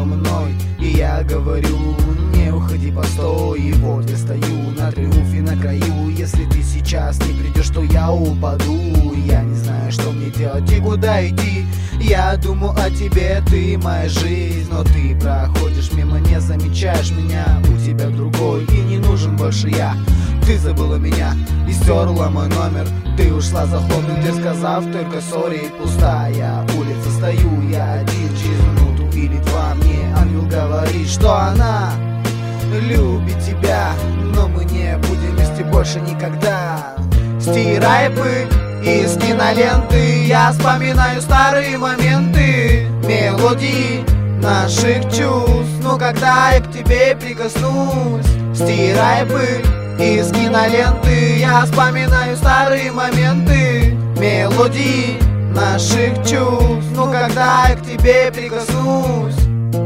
мной. И я говорю: не уходи, постой. И вот я стою на триумфе на краю. Если ты сейчас не придешь, то я упаду. Я не знаю, что мне делать и куда идти. Я думаю о тебе, ты моя жизнь. Но ты проходишь мимо, не замечаешь меня. У тебя другой, и не нужен больше я. Ты забыла меня и стерла мой номер. Ты ушла за хлопнем, ты сказав только сори. Пустая улица, стою я один. Через минуту или два мне ангел говорит, что она любит тебя, но мы не будем вместе больше никогда. Стирай пыль из киноленты, я вспоминаю старые моменты, мелодии наших чувств. Но когда я к тебе прикоснусь, стирай пыль из киноленты, я вспоминаю старые моменты, мелодии наших чувств. Но когда я к тебе прикоснусь.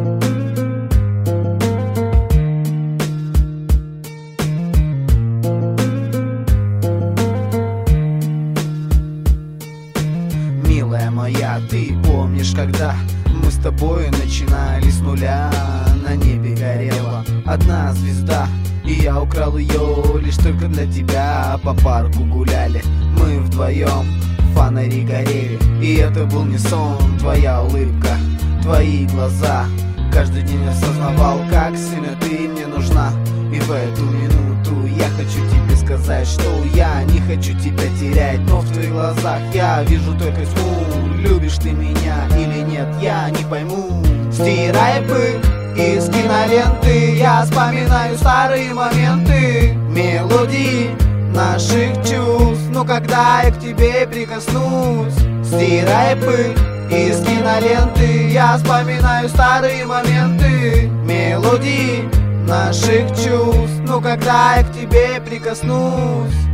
Милая моя, ты помнишь, когда мы с тобой начинали с нуля? На небе горела одна звезда, и я украл ее лишь только для тебя. По парку гуляли мы вдвоем, фонари горели, и это был не сон. Твоя улыбка, твои глаза. Каждый день осознавал, как сильно ты мне нужна. И в эту минуту я хочу тебе сказать, что я не хочу тебя терять. Но в твоих глазах я вижу только тьму. Любишь ты меня или нет, я не пойму. Стирай пыль из киноленты, я вспоминаю старые моменты, мелодии наших чувств. Но когда я к тебе прикоснусь, стирай пыль из киноленты, я вспоминаю старые моменты, мелодии наших чувств. Но когда я к тебе прикоснусь.